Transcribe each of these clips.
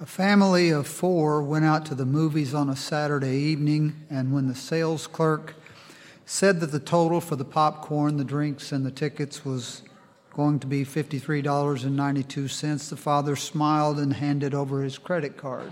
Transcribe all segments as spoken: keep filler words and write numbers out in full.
family of four went out to the movies on a Saturday evening, and when the sales clerk said that the total for the popcorn, the drinks, and the tickets was going to be fifty-three dollars and ninety-two cents, the father smiled and handed over his credit card.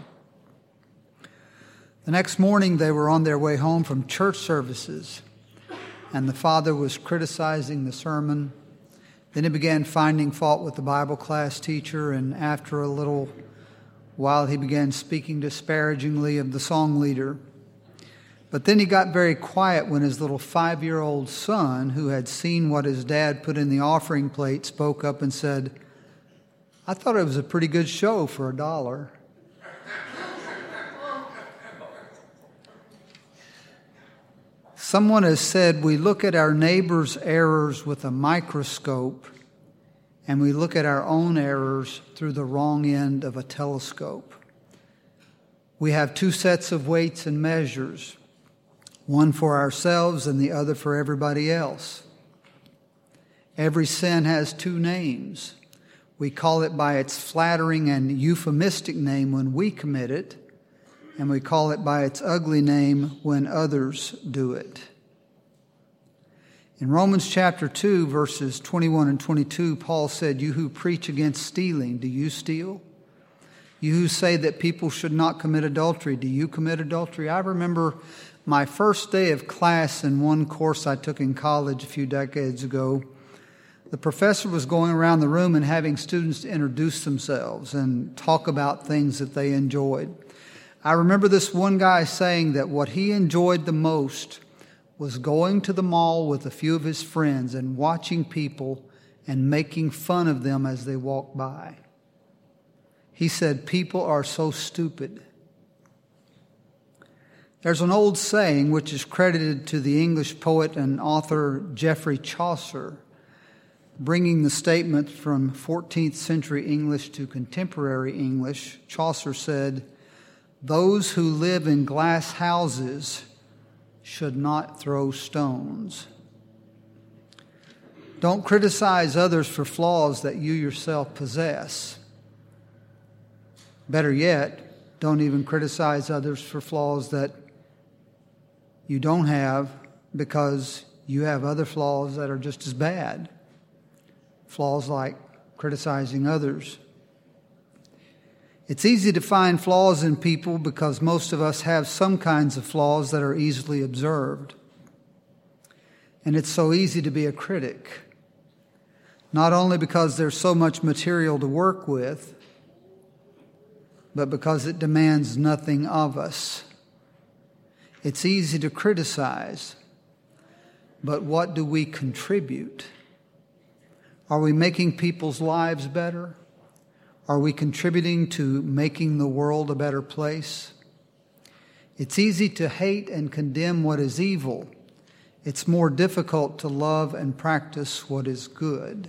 The next morning, they were on their way home from church services, and the father was criticizing the sermon. Then he began finding fault with the Bible class teacher, and after a little while, he began speaking disparagingly of the song leader. But then he got very quiet when his little five-year-old son, who had seen what his dad put in the offering plate, spoke up and said, "I thought it was a pretty good show for a dollar." Someone has said we look at our neighbor's errors with a microscope, and we look at our own errors through the wrong end of a telescope. We have two sets of weights and measures, one for ourselves and the other for everybody else. Every sin has two names. We call it by its flattering and euphemistic name when we commit it, and we call it by its ugly name when others do it. In Romans chapter two, verses twenty-one and twenty-two, Paul said, "You who preach against stealing, do you steal? You who say that people should not commit adultery, do you commit adultery?" I remember my first day of class in one course I took in college a few decades ago. The professor was going around the room and having students introduce themselves and talk about things that they enjoyed. I remember this one guy saying that what he enjoyed the most was going to the mall with a few of his friends and watching people and making fun of them as they walked by. He said, "People are so stupid." There's an old saying which is credited to the English poet and author Geoffrey Chaucer, bringing the statement from fourteenth century English to contemporary English. Chaucer said, "Those who live in glass houses should not throw stones." Don't criticize others for flaws that you yourself possess. Better yet, don't even criticize others for flaws that you don't have, because you have other flaws that are just as bad. Flaws like criticizing others. It's easy to find flaws in people because most of us have some kinds of flaws that are easily observed. And it's so easy to be a critic, not only because there's so much material to work with, but because it demands nothing of us. It's easy to criticize, but what do we contribute? Are we making people's lives better? Are we contributing to making the world a better place? It's easy to hate and condemn what is evil. It's more difficult to love and practice what is good.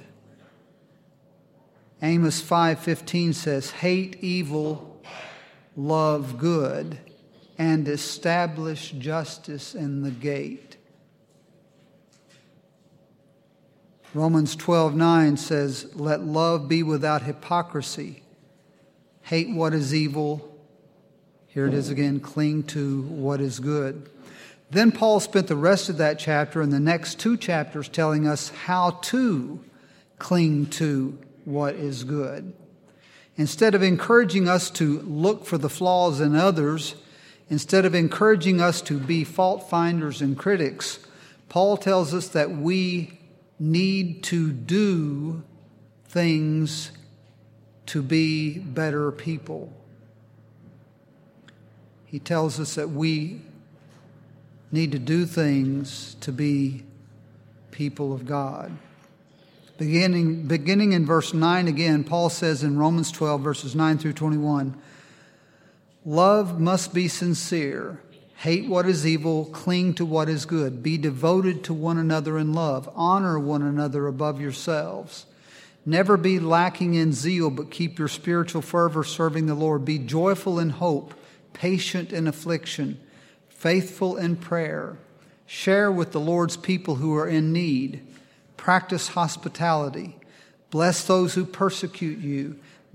Amos five fifteen says, "Hate evil, love good, and establish justice in the gate." Romans twelve nine says, "Let love be without hypocrisy. Hate what is evil." Here it is again, "Cling to what is good." Then Paul spent the rest of that chapter and the next two chapters telling us how to cling to what is good. Instead of encouraging us to look for the flaws in others, instead of encouraging us to be fault finders and critics, Paul tells us that we need to do things to be better people. He tells us that we need to do things to be people of God. Beginning, beginning in verse nine again, Paul says in Romans twelve, verses nine through twenty-one, "Love must be sincere. Hate what is evil, cling to what is good. Be devoted to one another in love. Honor one another above yourselves. Never be lacking in zeal, but keep your spiritual fervor serving the Lord. Be joyful in hope, patient in affliction, faithful in prayer. Share with the Lord's people who are in need. Practice hospitality. Bless those who persecute you.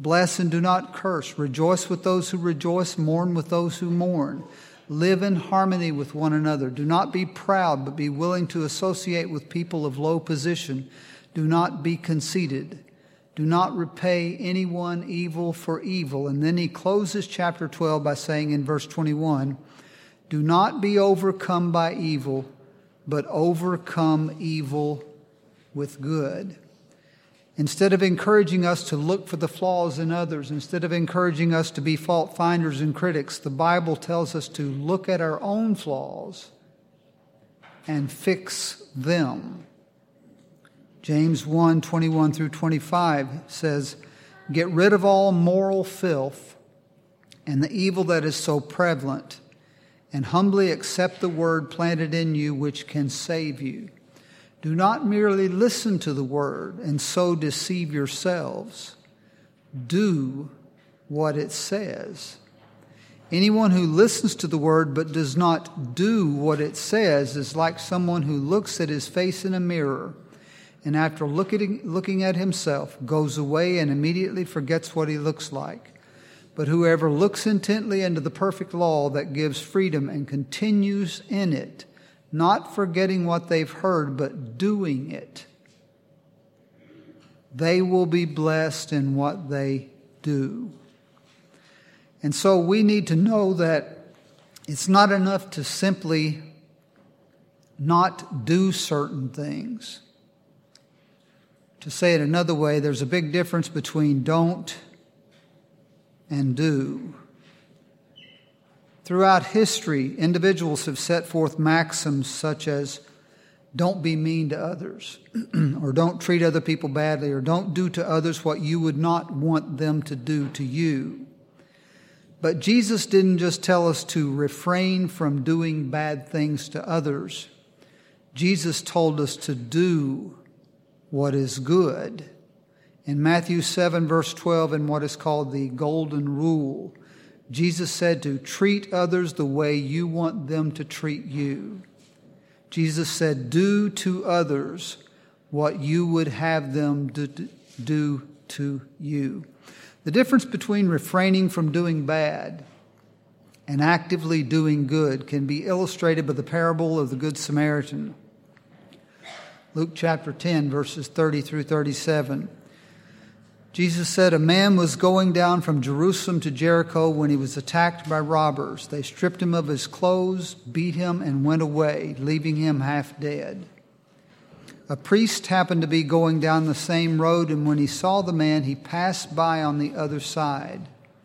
Bless and do not curse. Rejoice with those who rejoice. Mourn with those who mourn. Live in harmony with one another. Do not be proud, but be willing to associate with people of low position. Do not be conceited. Do not repay anyone evil for evil. And then he closes chapter twelve by saying in verse twenty-one, do not be overcome by evil, but overcome evil with good. Instead of encouraging us to look for the flaws in others, instead of encouraging us to be fault finders and critics, the Bible tells us to look at our own flaws and fix them. James one, twenty-one through twenty-five says, get rid of all moral filth and the evil that is so prevalent, and humbly accept the word planted in you which can save you. Do not merely listen to the word and so deceive yourselves. Do what it says. Anyone who listens to the word but does not do what it says is like someone who looks at his face in a mirror and after looking, looking at himself goes away and immediately forgets what he looks like. But whoever looks intently into the perfect law that gives freedom and continues in it, not forgetting what they've heard, but doing it, they will be blessed in what they do. And so we need to know that it's not enough to simply not do certain things. To say it another way, there's a big difference between don't and do. Throughout history, individuals have set forth maxims such as don't be mean to others, or don't treat other people badly, or don't do to others what you would not want them to do to you. But Jesus didn't just tell us to refrain from doing bad things to others. Jesus told us to do what is good. In Matthew seven, verse twelve, in what is called the Golden Rule, Jesus said to treat others the way you want them to treat you. Jesus said, do to others what you would have them do to you. The difference between refraining from doing bad and actively doing good can be illustrated by the parable of the Good Samaritan. Luke chapter ten, verses thirty through thirty-seven. Jesus said, a man was going down from Jerusalem to Jericho when he was attacked by robbers. They stripped him of his clothes, beat him, and went away, leaving him half dead. A priest happened to be going down the same road, and when he saw the man, he passed by on the other side.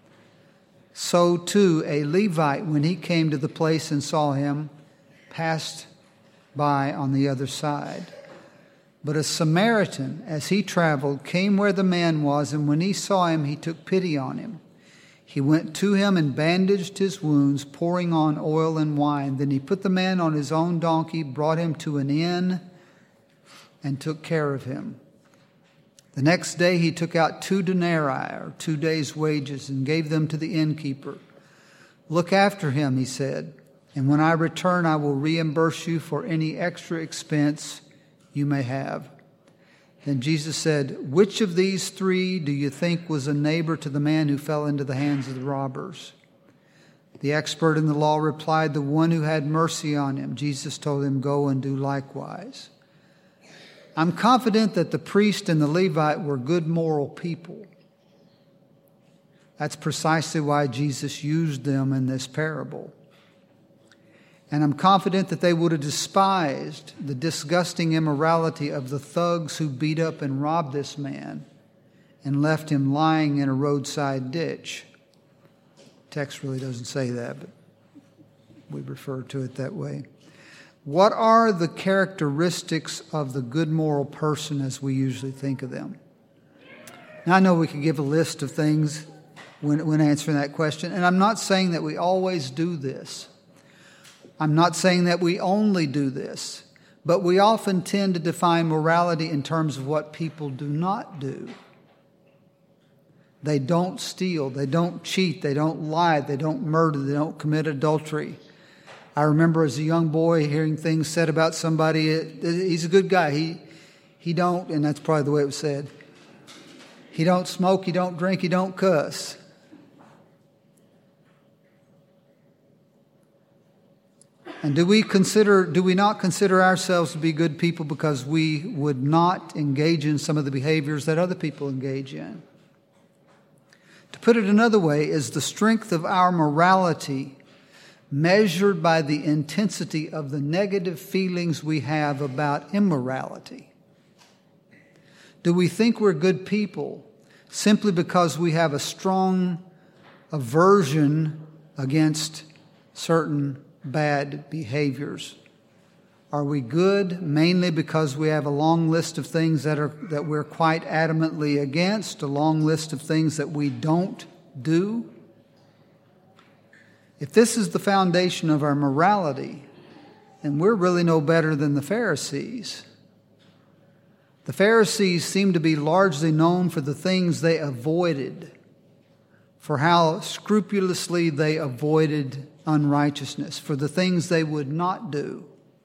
So too, a Levite, when he came to the place and saw him, passed by on the other side. But a Samaritan, as he traveled, came where the man was, and when he saw him, he took pity on him. He went to him and bandaged his wounds, pouring on oil and wine. Then he put the man on his own donkey, brought him to an inn, and took care of him. The next day he took out two denarii, or two days' wages, and gave them to the innkeeper. Look after him, he said, and when I return, I will reimburse you for any extra expense you may have. Then Jesus said, which of these three do you think was a neighbor to the man who fell into the hands of the robbers? The expert in the law replied, the one who had mercy on him. Jesus told him, go and do likewise. I'm confident that the priest and the Levite were good moral people. That's precisely why Jesus used them in this parable. And I'm confident that they would have despised the disgusting immorality of the thugs who beat up and robbed this man and left him lying in a roadside ditch. The text really doesn't say that, but we refer to it that way. What are the characteristics of the good moral person as we usually think of them? Now, I know we could give a list of things when, when answering that question, and I'm not saying that we always do this. I'm not saying that we only do this, but we often tend to define morality in terms of what people do not do. They don't steal, they don't cheat, they don't lie, they don't murder, they don't commit adultery. I remember as a young boy hearing things said about somebody, he's a good guy, he he don't, and that's probably the way it was said, He don't smoke, he don't drink, he don't cuss. And do we consider, do we not consider ourselves to be good people because we would not engage in some of the behaviors that other people engage in? To put it another way, is the strength of our morality measured by the intensity of the negative feelings we have about immorality? Do we think we're good people simply because we have a strong aversion against certain bad behaviors? Are we good mainly because we have a long list of things that are that we're quite adamantly against, a long list of things that we don't do? If this is the foundation of our morality, then we're really no better than the Pharisees. The Pharisees seem to be largely known for the things they avoided, for how scrupulously they avoided unrighteousness, for the things they would not do.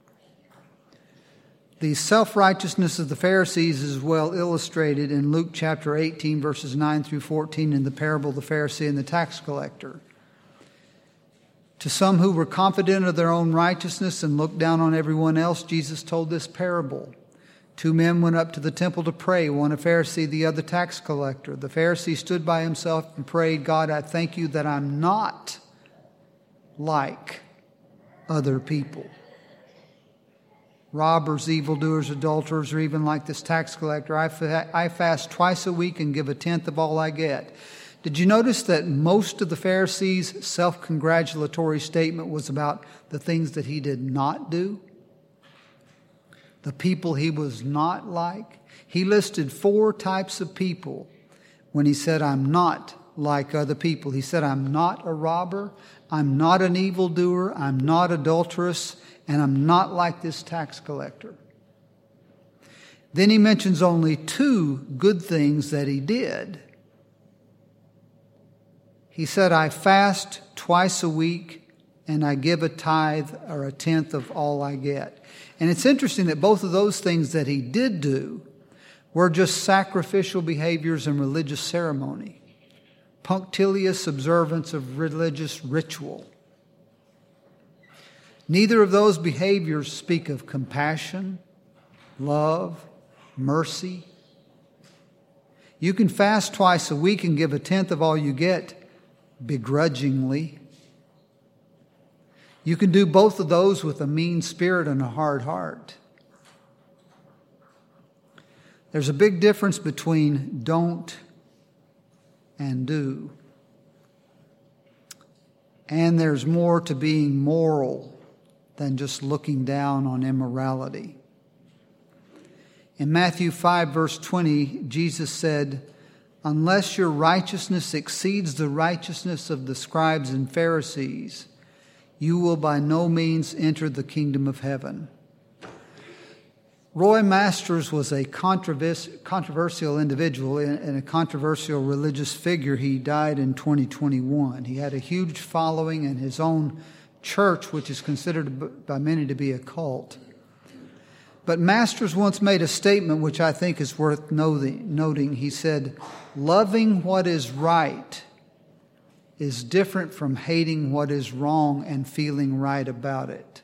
The self-righteousness of the Pharisees is well illustrated in Luke chapter eighteen, verses nine through fourteen, in the parable of the Pharisee and the tax collector. To some who were confident of their own righteousness and looked down on everyone else, Jesus told this parable. Two men went up to the temple to pray, one a Pharisee, the other tax collector. The Pharisee stood by himself and prayed, "God, I thank you that I'm not like other people. Robbers, evildoers, adulterers, or even like this tax collector. I, fa- I fast twice a week and give a tenth of all I get." Did you notice that most of the Pharisees' self-congratulatory statement was about the things that he did not do? The people he was not like? He listed four types of people when he said, "I'm not like other people." He said, "I'm not a robber, I'm not an evildoer, I'm not adulterous, and I'm not like this tax collector." Then he mentions only two good things that he did. He said, "I fast twice a week and I give a tithe or a tenth of all I get." And it's interesting that both of those things that he did do were just sacrificial behaviors and religious ceremony, punctilious observance of religious ritual. Neither of those behaviors speak of compassion, love, mercy. You can fast twice a week and give a tenth of all you get begrudgingly. You can do both of those with a mean spirit and a hard heart. There's a big difference between don't and do. And there's more to being moral than just looking down on immorality. In Matthew five, verse twenty, Jesus said, "Unless your righteousness exceeds the righteousness of the scribes and Pharisees, you will by no means enter the kingdom of heaven." Roy Masters was a controversial individual and a controversial religious figure. He died in twenty twenty-one. He had a huge following in his own church, which is considered by many to be a cult. But Masters once made a statement which I think is worth noting. He said, "Loving what is right is different from hating what is wrong and feeling right about it."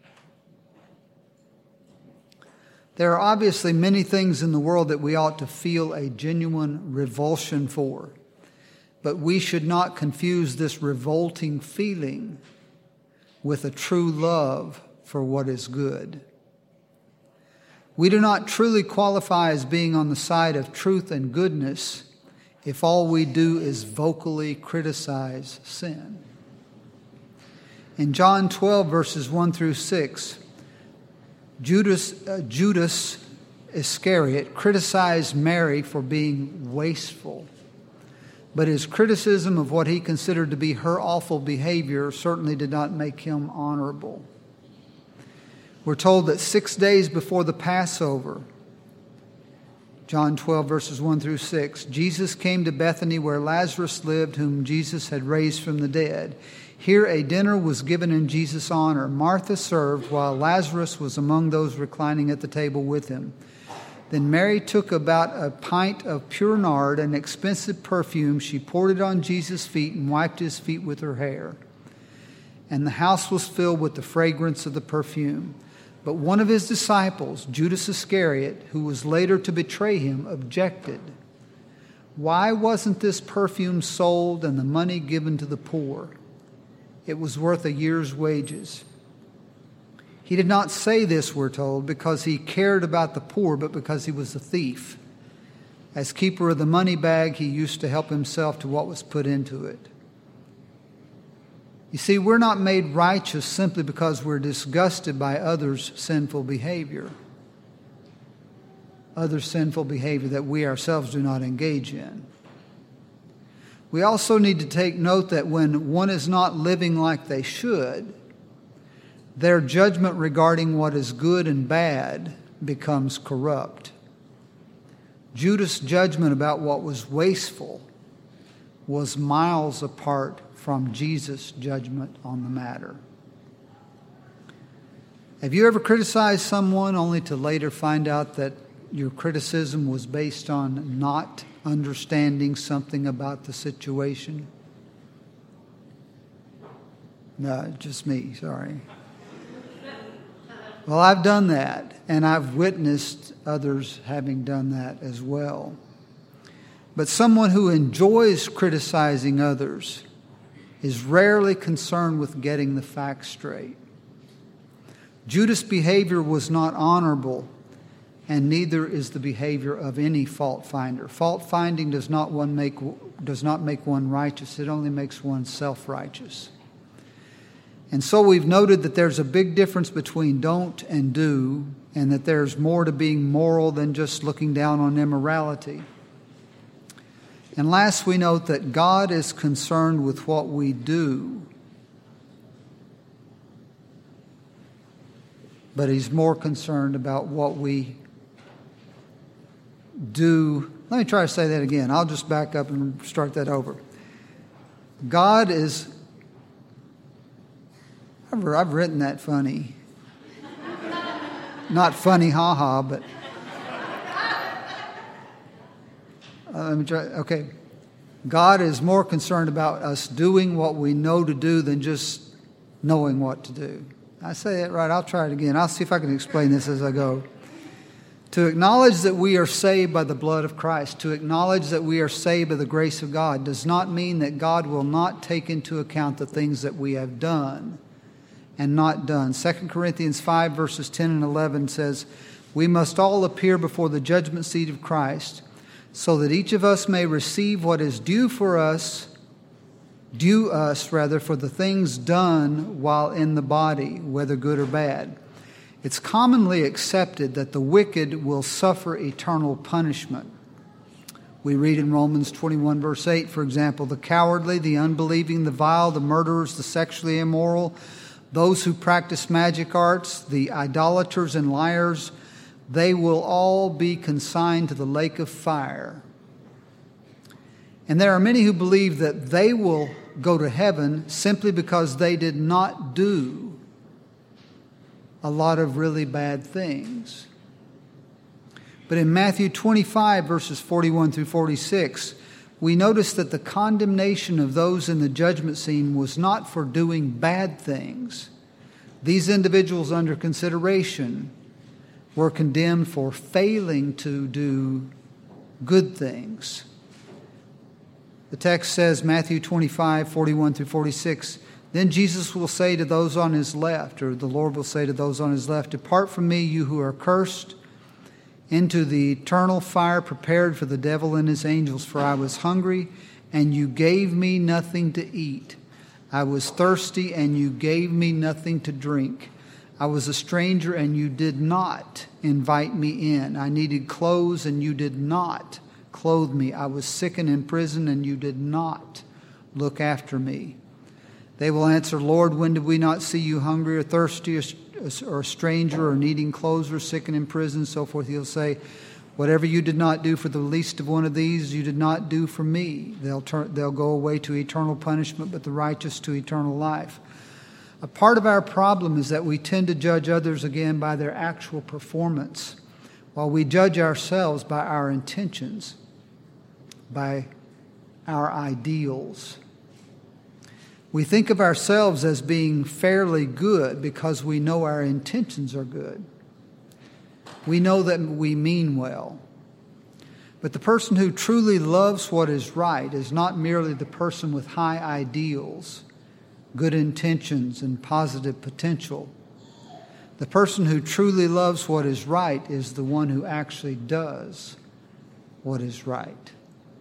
There are obviously many things in the world that we ought to feel a genuine revulsion for, but we should not confuse this revolting feeling with a true love for what is good. We do not truly qualify as being on the side of truth and goodness if all we do is vocally criticize sin. In John twelve, verses one through six, Judas, uh, Judas Iscariot criticized Mary for being wasteful, but his criticism of what he considered to be her awful behavior certainly did not make him honorable. We're told that six days before the Passover, John twelve, verses one through six, Jesus came to Bethany where Lazarus lived, whom Jesus had raised from the dead. Here a dinner was given in Jesus' honor. Martha served, while Lazarus was among those reclining at the table with him. Then Mary took about a pint of pure nard, an expensive perfume. She poured it on Jesus' feet and wiped his feet with her hair. And the house was filled with the fragrance of the perfume. But one of his disciples, Judas Iscariot, who was later to betray him, objected. Why wasn't this perfume sold and the money given to the poor? It was worth a year's wages. He did not say this, we're told, because he cared about the poor, but because he was a thief. As keeper of the money bag, he used to help himself to what was put into it. You see, we're not made righteous simply because we're disgusted by others' sinful behavior. Other sinful behavior that we ourselves do not engage in. We also need to take note that when one is not living like they should, their judgment regarding what is good and bad becomes corrupt. Judas' judgment about what was wasteful was miles apart from Jesus' judgment on the matter. Have you ever criticized someone only to later find out that your criticism was based on not understanding something about the situation? No, just me, sorry. Well, I've done that, and I've witnessed others having done that as well. But someone who enjoys criticizing others is rarely concerned with getting the facts straight. Judas' behavior was not honorable, and neither is the behavior of any fault finder. Fault finding does not one make does not make one righteous. It only makes one self-righteous. And so we've noted that there's a big difference between don't and do, and that there's more to being moral than just looking down on immorality. And last, we note that God is concerned with what we do, but He's more concerned about what we do. Let me try to say that again. I'll just back up and start that over. God is... I've, I've written that funny. Not funny, ha-ha, but... Uh, let me try. Okay. God is more concerned about us doing what we know to do than just knowing what to do. I say it right. I'll try it again. I'll see if I can explain this as I go. To acknowledge that we are saved by the blood of Christ, to acknowledge that we are saved by the grace of God, does not mean that God will not take into account the things that we have done and not done. Second Corinthians five, verses ten and eleven says, "We must all appear before the judgment seat of Christ, so that each of us may receive what is due for us, due us rather, for the things done while in the body, whether good or bad." It's commonly accepted that the wicked will suffer eternal punishment. We read in Romans twenty-one, verse eight, for example, "The cowardly, the unbelieving, the vile, the murderers, the sexually immoral, those who practice magic arts, the idolaters and liars, they will all be consigned to the lake of fire." And there are many who believe that they will go to heaven simply because they did not do a lot of really bad things. But in Matthew twenty-five, verses forty-one through forty-six, we notice that the condemnation of those in the judgment scene was not for doing bad things. These individuals under consideration were condemned for failing to do good things. The text says, Matthew twenty-five, forty-one through forty-six, "Then Jesus will say to those on his left," or the Lord will say to those on his left, "Depart from me, you who are cursed, into the eternal fire prepared for the devil and his angels. For I was hungry, and you gave me nothing to eat. I was thirsty, and you gave me nothing to drink. I was a stranger, and you did not invite me in. I needed clothes, and you did not clothe me. I was sick and in prison, and you did not look after me." They will answer, "Lord, when did we not see you hungry or thirsty or a stranger or needing clothes or sick and in prison?" So forth. He'll say, "Whatever you did not do for the least of one of these, you did not do for me." They'll turn, they'll go away to eternal punishment, but the righteous to eternal life. A part of our problem is that we tend to judge others again by their actual performance. while we judge ourselves by our intentions, by our ideals. We think of ourselves as being fairly good because we know our intentions are good. We know that we mean well. But the person who truly loves what is right is not merely the person with high ideals, good intentions, and positive potential. The person who truly loves what is right is the one who actually does what is right.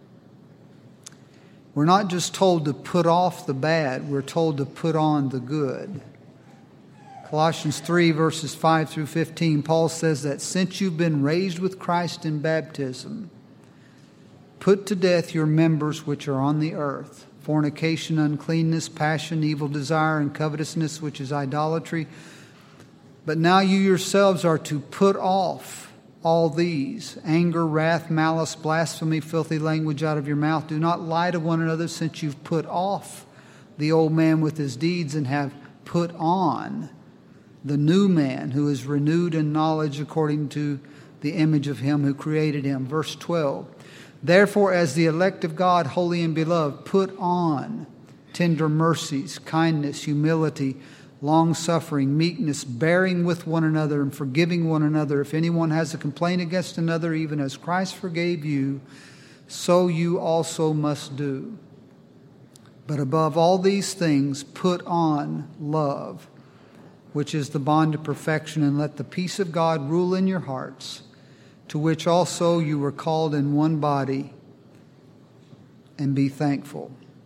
We're not just told to put off the bad, we're told to put on the good. Colossians three, verses five through fifteen, Paul says that since you've been raised with Christ in baptism, put to death your members which are on the earth, fornication, uncleanness, passion, evil desire, and covetousness, which is idolatry. But now you yourselves are to put off all these: anger, wrath, malice, blasphemy, filthy language out of your mouth. Do not lie to one another, since you've put off the old man with his deeds and have put on the new man, who is renewed in knowledge according to the image of him who created him. Verse twelve. Therefore, as the elect of God, holy and beloved, put on tender mercies, kindness, humility, long-suffering, meekness, bearing with one another and forgiving one another. If anyone has a complaint against another, even as Christ forgave you, so you also must do. But above all these things, put on love, which is the bond of perfection, and let the peace of God rule in your hearts, to which also you were called in one body, and be thankful.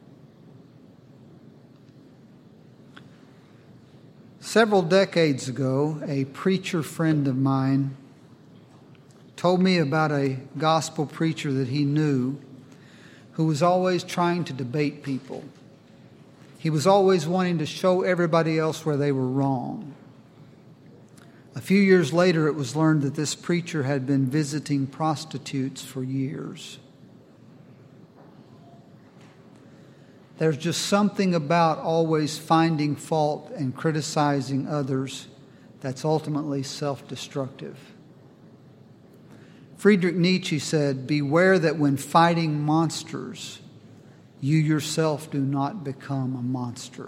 Several decades ago, a preacher friend of mine told me about a gospel preacher that he knew who was always trying to debate people. He was always wanting to show everybody else where they were wrong. A few years later, it was learned that this preacher had been visiting prostitutes for years. There's just something about always finding fault and criticizing others that's ultimately self-destructive. Friedrich Nietzsche said, "Beware that when fighting monsters, you yourself do not become a monster."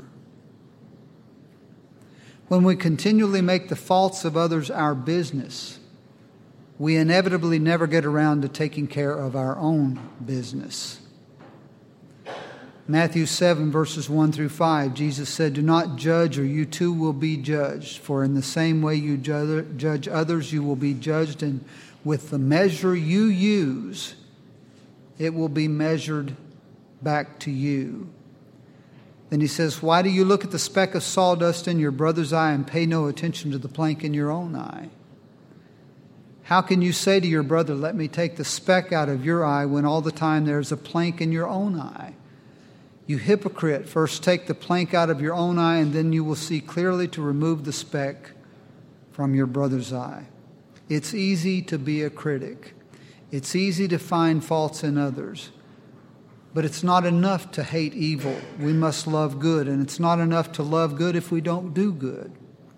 When we continually make the faults of others our business, we inevitably never get around to taking care of our own business. Matthew seven, verses one through five, Jesus said, "Do not judge, or you too will be judged. For in the same way you judge others, you will be judged. And with the measure you use, it will be measured back to you." Then he says, "Why do you look at the speck of sawdust in your brother's eye and pay no attention to the plank in your own eye? How can you say to your brother, 'Let me take the speck out of your eye,' when all the time there is a plank in your own eye? You hypocrite, first take the plank out of your own eye, and then you will see clearly to remove the speck from your brother's eye." It's easy to be a critic. It's easy to find faults in others. But it's not enough to hate evil. We must love good. And it's not enough to love good if we don't do good.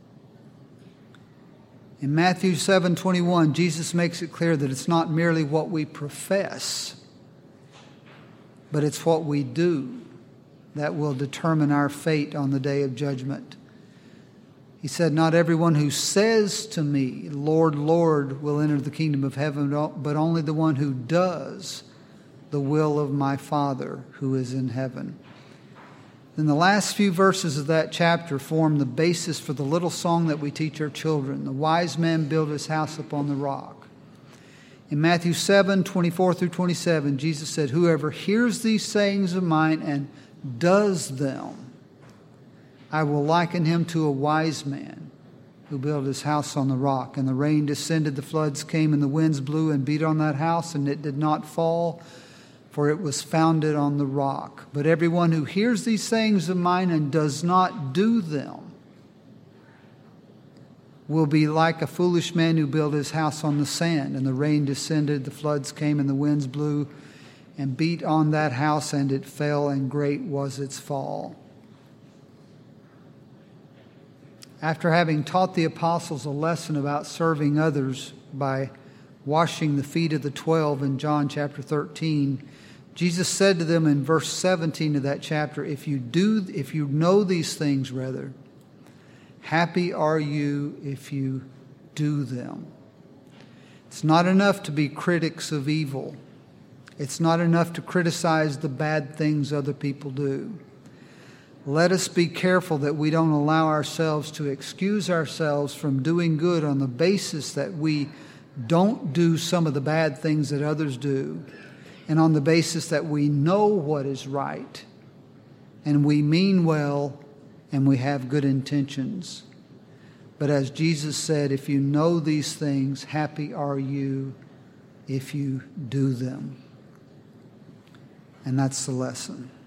In Matthew seven twenty-one, Jesus makes it clear that it's not merely what we profess, but it's what we do that will determine our fate on the day of judgment. He said, "Not everyone who says to me, 'Lord, Lord,' will enter the kingdom of heaven, but only the one who does the will of my Father who is in heaven." Then the last few verses of that chapter form the basis for the little song that we teach our children. The wise man built his house upon the rock. In Matthew seven twenty-four through twenty-seven, Jesus said, "Whoever hears these sayings of mine and does them, I will liken him to a wise man who built his house on the rock. And the rain descended, the floods came, and the winds blew and beat on that house, and it did not fall, for it was founded on the rock. But everyone who hears these sayings of mine and does not do them will be like a foolish man who built his house on the sand. And the rain descended, the floods came, and the winds blew and beat on that house, and it fell, and great was its fall." After having taught the apostles a lesson about serving others by washing the feet of the twelve in John chapter thirteen, Jesus said to them in verse seventeen of that chapter, if you do, if you know these things, rather, happy are you if you do them. It's not enough to be critics of evil. It's not enough to criticize the bad things other people do. Let us be careful that we don't allow ourselves to excuse ourselves from doing good on the basis that we don't do some of the bad things that others do, and on the basis that we know what is right, and we mean well, and we have good intentions. But as Jesus said, if you know these things, happy are you if you do them. And that's the lesson.